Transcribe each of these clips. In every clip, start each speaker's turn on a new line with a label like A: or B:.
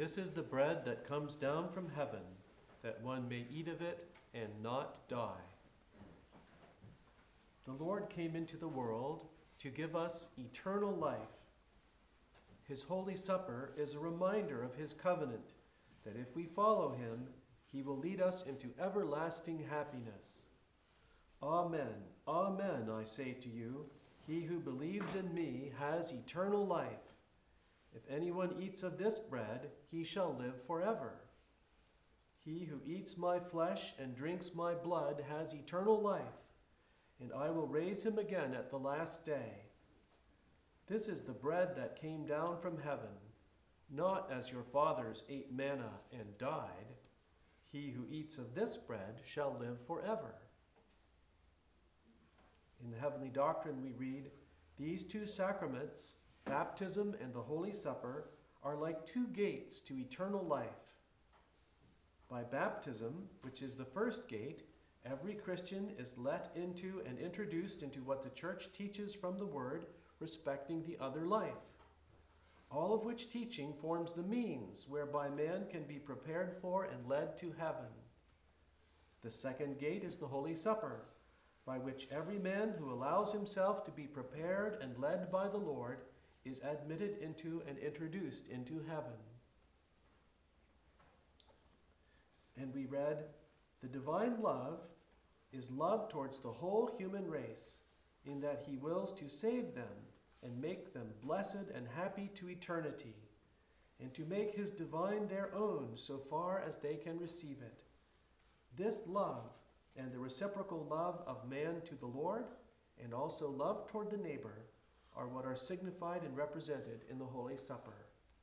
A: This is the bread that comes down from heaven, that one may eat of it and not die. The Lord came into the world to give us eternal life. His Holy Supper is a reminder of his covenant, that if we follow him, he will lead us into everlasting happiness. Amen, amen, I say to you, he who believes in me has eternal life. If anyone eats of this bread, he shall live forever. He who eats my flesh and drinks my blood has eternal life, and I will raise him again at the last day. This is the bread that came down from heaven, not as your fathers ate manna and died. He who eats of this bread shall live forever. In the Heavenly Doctrine we read, these two sacraments, baptism and the Holy Supper, are like two gates to eternal life. By baptism, which is the first gate, every Christian is let into and introduced into what the Church teaches from the Word respecting the other life, all of which teaching forms the means whereby man can be prepared for and led to heaven. The second gate is the Holy Supper, by which every man who allows himself to be prepared and led by the Lord is admitted into and introduced into heaven. And we read, the divine love is love towards the whole human race, in that he wills to save them and make them blessed and happy to eternity, and to make his divine their own so far as they can receive it. This love and the reciprocal love of man to the Lord, and also love toward the neighbor, are what are signified and represented in the Holy Supper.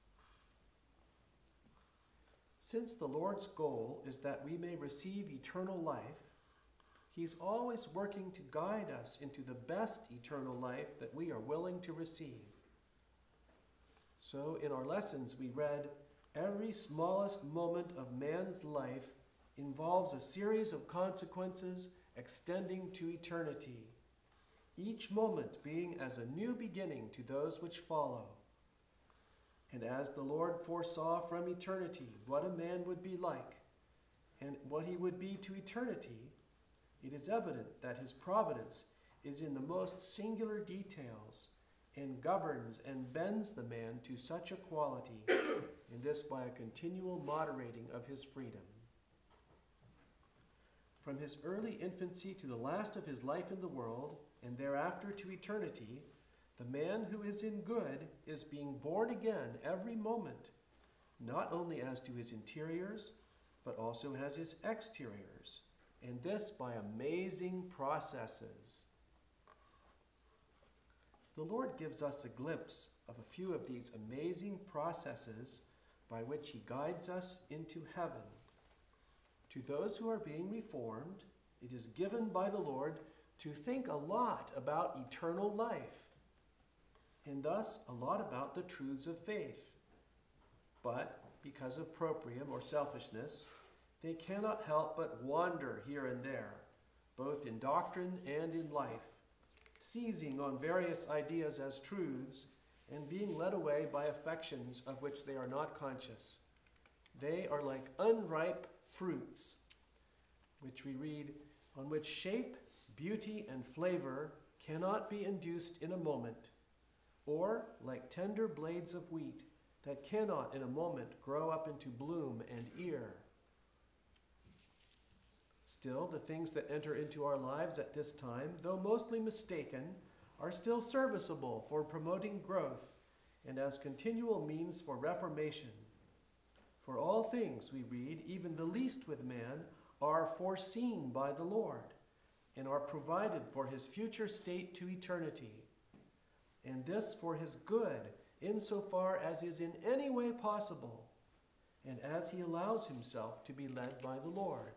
A: Since the Lord's goal is that we may receive eternal life, he's always working to guide us into the best eternal life that we are willing to receive. So in our lessons we read, every smallest moment of man's life involves a series of consequences extending to eternity, each moment being as a new beginning to those which follow. And as the Lord foresaw from eternity what a man would be like, and what he would be to eternity, it is evident that his providence is in the most singular details, and governs and bends the man to such a quality, and this by a continual moderating of his freedom. From his early infancy to the last of his life in the world, and thereafter to eternity, the man who is in good is being born again every moment, not only as to his interiors, but also as his exteriors, and this by amazing processes. The Lord gives us a glimpse of a few of these amazing processes by which he guides us into heaven. To those who are being reformed, it is given by the Lord to think a lot about eternal life, and thus a lot about the truths of faith. But because of proprium or selfishness, they cannot help but wander here and there, both in doctrine and in life, seizing on various ideas as truths and being led away by affections of which they are not conscious. They are like unripe fruits, which we read, on which shape, beauty, and flavor cannot be induced in a moment, or like tender blades of wheat that cannot in a moment grow up into bloom and ear. Still, the things that enter into our lives at this time, though mostly mistaken, are still serviceable for promoting growth and as continual means for reformation. For all things, we read, even the least with man, are foreseen by the Lord and are provided for his future state to eternity, and this for his good, insofar as is in any way possible, and as he allows himself to be led by the Lord.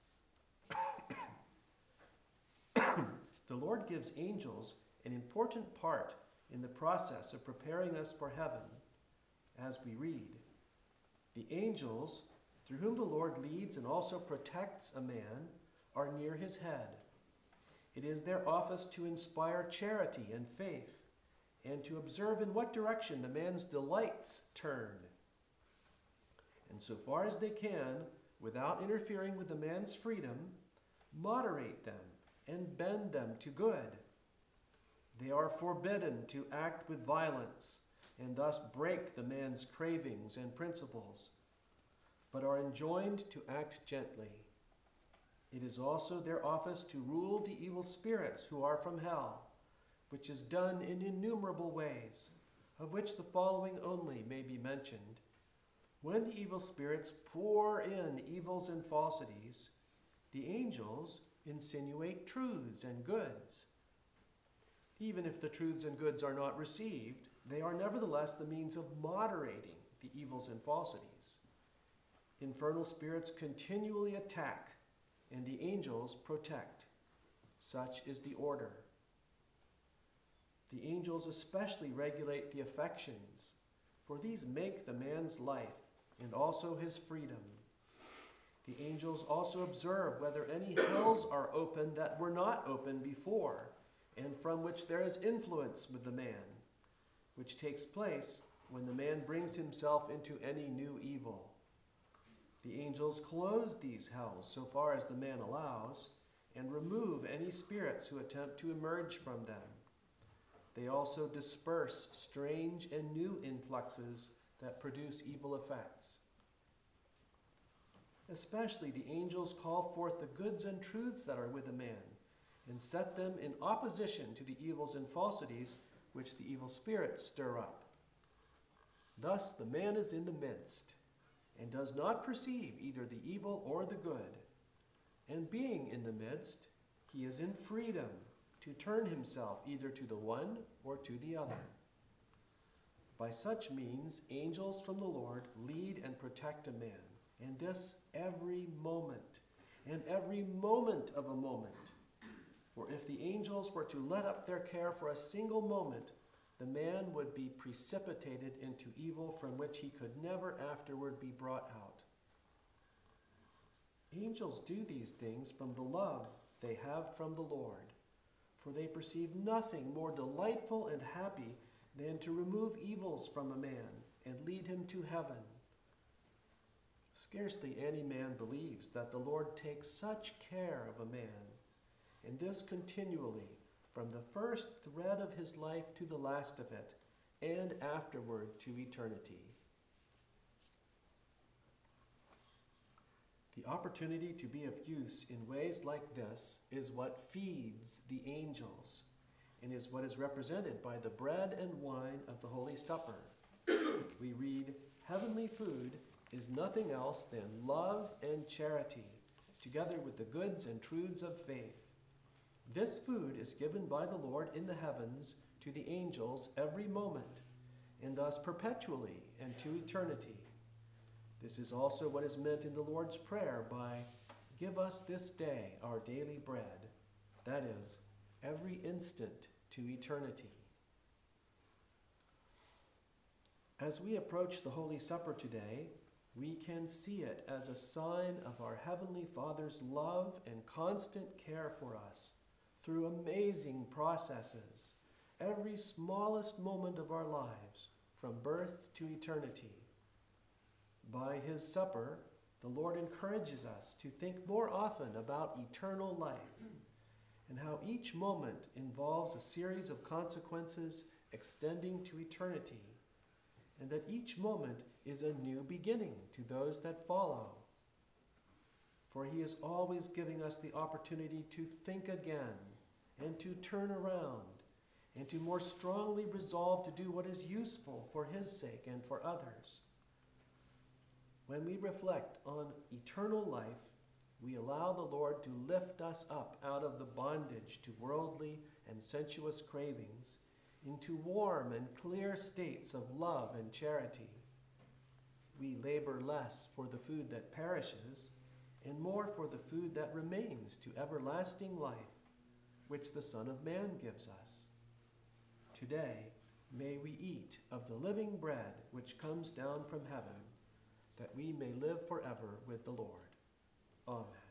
A: The Lord gives angels an important part in the process of preparing us for heaven, as we read. The angels, through whom the Lord leads and also protects a man, are near his head. It is their office to inspire charity and faith, and to observe in what direction the man's delights turn. and so far as they can, without interfering with the man's freedom, moderate them and bend them to good. They are forbidden to act with violence and thus break the man's cravings and principles, but are enjoined to act gently. It is also their office to rule the evil spirits who are from hell, which is done in innumerable ways, of which the following only may be mentioned. When the evil spirits pour in evils and falsities, the angels insinuate truths and goods. Even if the truths and goods are not received, they are nevertheless the means of moderating the evils and falsities. Infernal spirits continually attack, and the angels protect. Such is the order. The angels especially regulate the affections, for these make the man's life and also his freedom. The angels also observe whether any hells are open that were not open before, and from which there is influence with the man, which takes place when the man brings himself into any new evil. The angels close these hells so far as the man allows, and remove any spirits who attempt to emerge from them. They also disperse strange and new influxes that produce evil effects. Especially the angels call forth the goods and truths that are with a man, and set them in opposition to the evils and falsities which the evil spirits stir up. Thus the man is in the midst, and does not perceive either the evil or the good. And being in the midst, he is in freedom to turn himself either to the one or to the other. By such means, angels from the Lord lead and protect a man, and this every moment of a moment. For if the angels were to let up their care for a single moment, the man would be precipitated into evil from which he could never afterward be brought out. Angels do these things from the love they have from the Lord, for they perceive nothing more delightful and happy than to remove evils from a man and lead him to heaven. Scarcely any man believes that the Lord takes such care of a man, and this continually, from the first thread of his life to the last of it, and afterward to eternity. The opportunity to be of use in ways like this is what feeds the angels, and is what is represented by the bread and wine of the Holy Supper. We read, "Heavenly food is nothing else than love and charity, together with the goods and truths of faith. This food is given by the Lord in the heavens to the angels every moment, and thus perpetually and to eternity. This is also what is meant in the Lord's Prayer by, 'Give us this day our daily bread,' that is, every instant to eternity." As we approach the Holy Supper today, we can see it as a sign of our Heavenly Father's love and constant care for us through amazing processes, every smallest moment of our lives, from birth to eternity. By his supper, the Lord encourages us to think more often about eternal life, and how each moment involves a series of consequences extending to eternity, and that each moment is a new beginning to those that follow. For he is always giving us the opportunity to think again, and to turn around, and to more strongly resolve to do what is useful for his sake and for others. When we reflect on eternal life, we allow the Lord to lift us up out of the bondage to worldly and sensuous cravings into warm and clear states of love and charity. We labor less for the food that perishes, and more for the food that remains to everlasting life, which the Son of Man gives us. Today, may we eat of the living bread which comes down from heaven, that we may live forever with the Lord. Amen.